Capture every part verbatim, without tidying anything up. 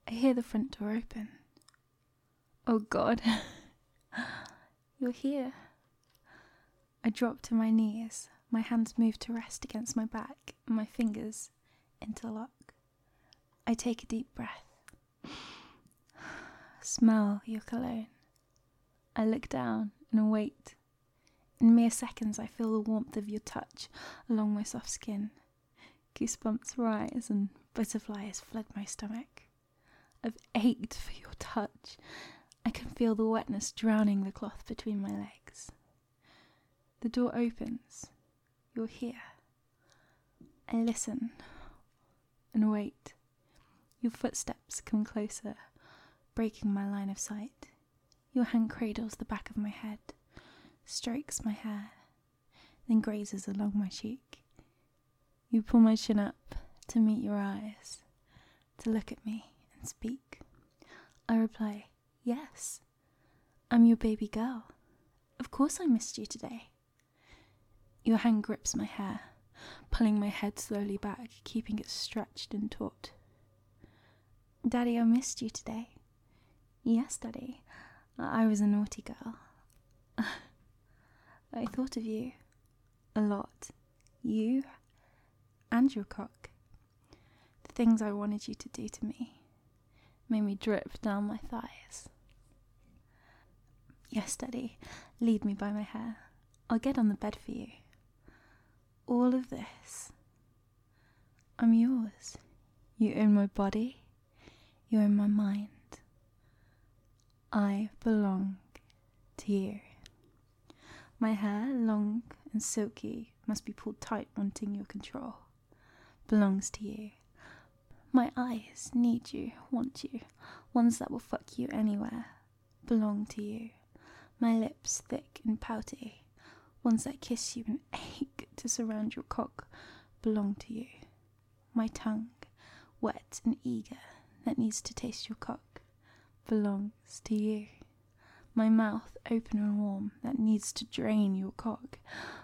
I hear the front door open. Oh God, you're here. I drop to my knees, my hands move to rest against my back, and my fingers interlock. I take a deep breath. Smell your cologne. I look down and wait. In mere seconds I feel the warmth of your touch along my soft skin. Goosebumps rise and butterflies flood my stomach. I've ached for your touch. I can feel the wetness drowning the cloth between my legs. The door opens. You're here. I listen and wait. Your footsteps come closer, breaking my line of sight. Your hand cradles the back of my head, strokes my hair, then grazes along my cheek. You pull my chin up to meet your eyes, to look at me and speak. I reply, yes, I'm your baby girl. Of course I missed you today. Your hand grips my hair, pulling my head slowly back, keeping it stretched and taut. Daddy, I missed you today. Yes, Daddy, I was a naughty girl. I thought of you a lot. You and your cock. The things I wanted you to do to me made me drip down my thighs. Yes, Daddy, lead me by my hair. I'll get on the bed for you. All of this. I'm yours. You own my body. You own my mind. I belong to you. My hair, long and silky, must be pulled tight wanting your control. Belongs to you. My eyes need you, want you, ones that will fuck you anywhere. Belong to you. My lips, thick and pouty, ones that kiss you and ache to surround your cock, belong to you. My tongue, wet and eager, that needs to taste your cock, belongs to you. My mouth, open and warm, that needs to drain your cock,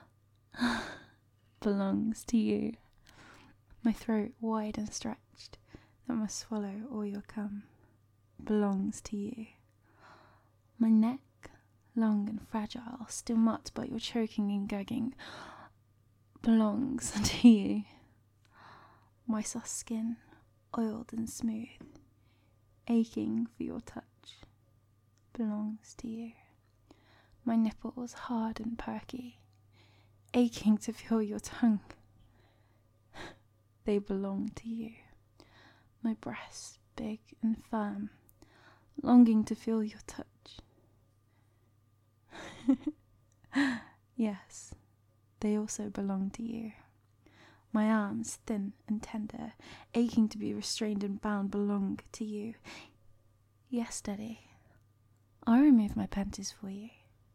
belongs to you. My throat, wide and stretched, that must swallow all your cum, belongs to you. My neck, long and fragile, still marked by your choking and gagging, belongs to you. My soft skin, oiled and smooth, aching for your touch, belongs to you. My nipples, hard and perky, aching to feel your tongue, they belong to you. My breasts, big and firm, longing to feel your touch. Yes, they also belong to you. My arms, thin and tender, aching to be restrained and bound, belong to you. Yes, Daddy, I'll remove my panties for you.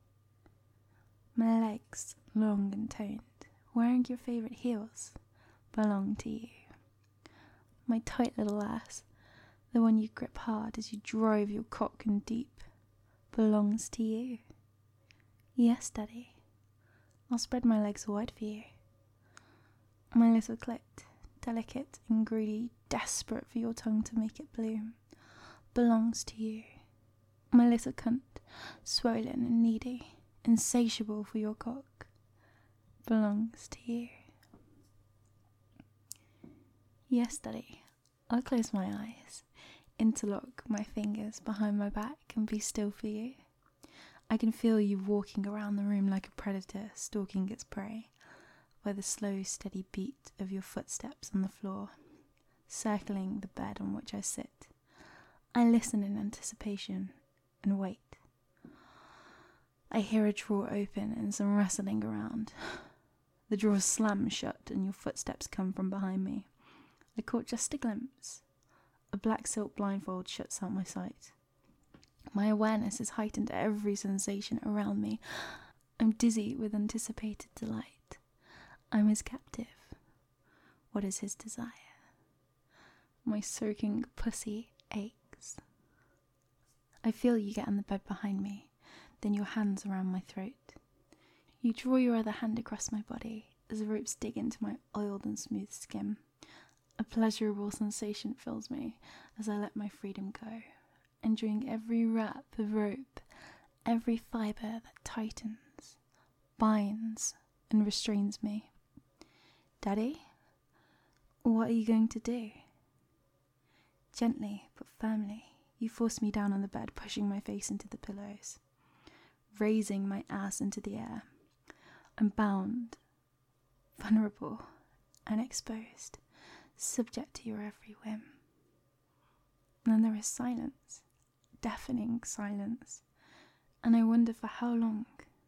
My legs, long and toned, wearing your favourite heels, belong to you. My tight little ass, the one you grip hard as you drive your cock in deep, belongs to you. Yes, Daddy, I'll spread my legs wide for you. My little clit, delicate and greedy, desperate for your tongue to make it bloom, belongs to you. My little cunt, swollen and needy, insatiable for your cock, belongs to you. Yes, Daddy, I'll close my eyes, interlock my fingers behind my back and be still for you. I can feel you walking around the room like a predator stalking its prey, by the slow, steady beat of your footsteps on the floor, circling the bed on which I sit. I listen in anticipation and wait. I hear a drawer open and some rustling around. The drawer slams shut and your footsteps come from behind me. I caught just a glimpse. A black silk blindfold shuts out my sight. My awareness is heightened to every sensation around me. I'm dizzy with anticipated delight. I'm his captive. What is his desire? My soaking pussy aches. I feel you get on the bed behind me, then your hands around my throat. You draw your other hand across my body as the ropes dig into my oiled and smooth skin. A pleasurable sensation fills me as I let my freedom go, enjoying every wrap of rope, every fibre that tightens, binds, and restrains me. Daddy, what are you going to do? Gently but firmly, you force me down on the bed, pushing my face into the pillows, raising my ass into the air. I'm bound, vulnerable, and exposed, subject to your every whim. And then there is silence, deafening silence, and I wonder for how long.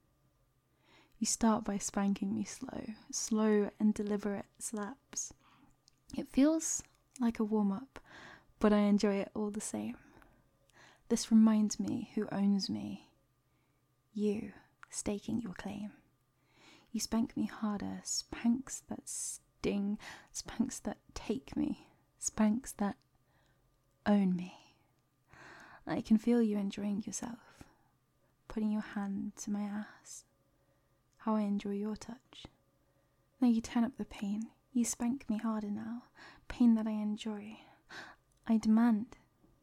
You start by spanking me slow, slow and deliberate slaps. It feels like a warm-up, but I enjoy it all the same. This reminds me who owns me. You, staking your claim. You spank me harder, spanks that sting, spanks that take me, spanks that own me. I can feel you enjoying yourself, putting your hand to my ass. How I enjoy your touch. Now you turn up the pain. You spank me harder now. Pain that I enjoy. I demand.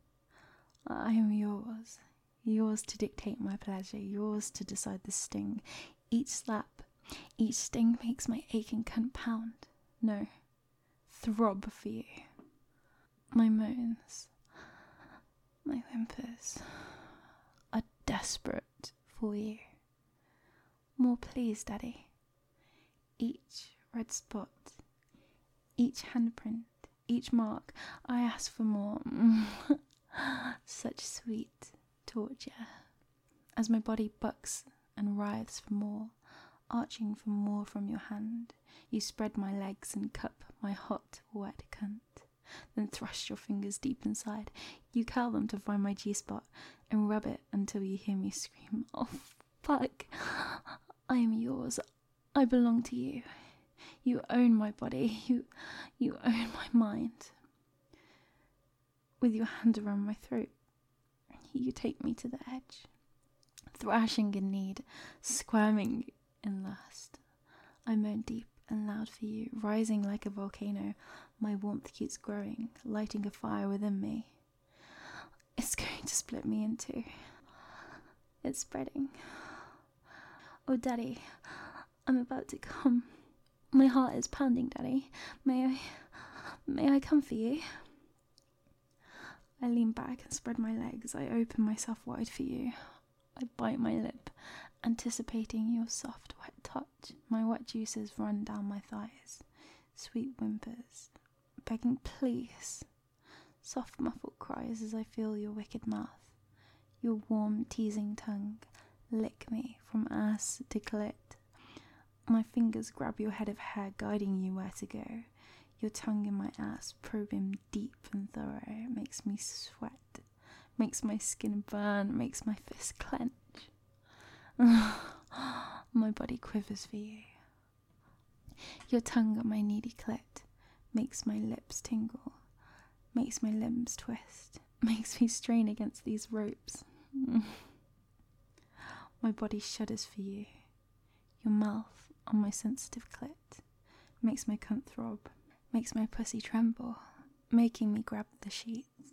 I am yours. Yours to dictate my pleasure. Yours to decide the sting. Each slap, each sting makes my aching cunt pound. No, throb for you. My moans, my whimpers are desperate for you. More please, Daddy. Each red spot, each handprint, each mark, I ask for more. Such sweet torture. As my body bucks and writhes for more, arching for more from your hand, you spread my legs and cup my hot, wet cunt. Then thrust your fingers deep inside. You curl them to find my G-spot and rub it until you hear me scream, oh fuck. I am yours. I belong to you. You own my body. You, you own my mind. With your hand around my throat, you take me to the edge, thrashing in need, squirming in lust. I moan deep and loud for you, rising like a volcano. My warmth keeps growing, lighting a fire within me. It's going to split me in two. It's spreading. Oh, Daddy, I'm about to come. My heart is pounding, Daddy. May I, may I come for you? I lean back and spread my legs. I open myself wide for you. I bite my lip, anticipating your soft, wet touch. My wet juices run down my thighs. Sweet whimpers, begging please. Soft muffled cries as I feel your wicked mouth. Your warm, teasing tongue lick me from ass to clit. My fingers grab your head of hair, guiding you where to go. Your tongue in my ass, probing deep and thorough, makes me sweat, makes my skin burn, makes my fist clench. My body quivers for you. Your tongue on my needy clit makes my lips tingle, makes my limbs twist, makes me strain against these ropes. My body shudders for you. Your mouth on my sensitive clit makes my cunt throb, makes my pussy tremble, making me grab the sheets.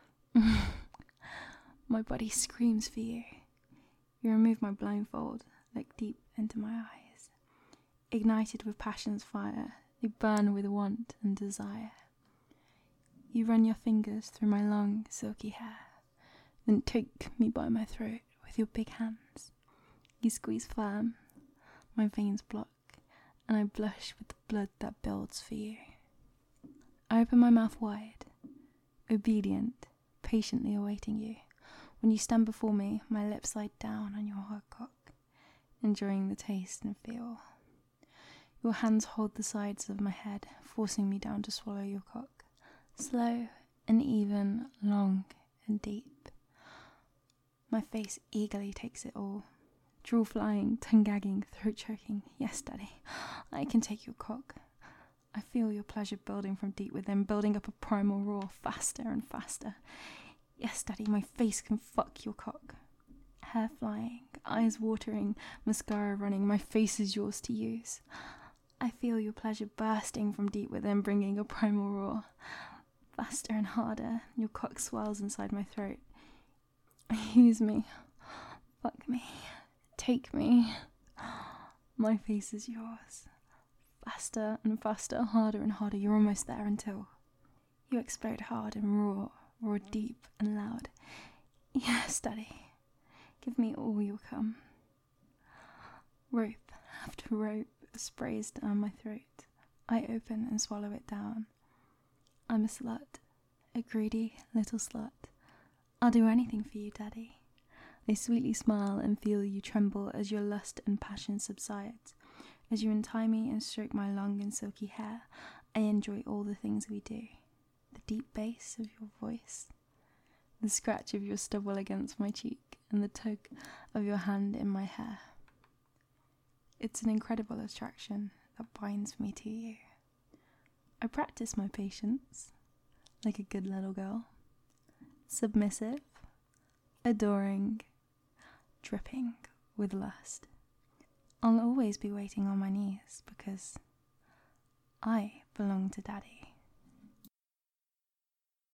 My body screams for you. You remove my blindfold, look deep into my eyes. Ignited with passion's fire, they burn with want and desire. You run your fingers through my long, silky hair, then take me by my throat with your big hands. You squeeze firm, my veins block, and I blush with the blood that builds for you. I open my mouth wide, obedient, patiently awaiting you. When you stand before me, my lips slide down on your hard cock, enjoying the taste and feel. Your hands hold the sides of my head, forcing me down to swallow your cock. Slow and even, long and deep. My face eagerly takes it all. Drool flying, tongue gagging, throat choking. Yes, Daddy, I can take your cock. I feel your pleasure building from deep within, building up a primal roar, faster and faster. Yes, Daddy, my face can fuck your cock. Hair flying, eyes watering, mascara running, my face is yours to use. I feel your pleasure bursting from deep within, bringing a primal roar. Faster and harder, your cock swells inside my throat. Use me. Fuck me. Take me. My face is yours. Faster and faster, harder and harder, you're almost there until you explode hard and raw, roar deep and loud. Yes, Daddy. Give me all your cum. Rope after rope sprays down my throat. I open and swallow it down. I'm a slut, a greedy little slut. I'll do anything for you, Daddy. I sweetly smile and feel you tremble as your lust and passion subsides. As you untie me and stroke my long and silky hair, I enjoy all the things we do. The deep bass of your voice, the scratch of your stubble against my cheek, and the tug of your hand in my hair. It's an incredible attraction that binds me to you. I practice my patience, like a good little girl. Submissive, adoring, dripping with lust. I'll always be waiting on my knees because I belong to Daddy.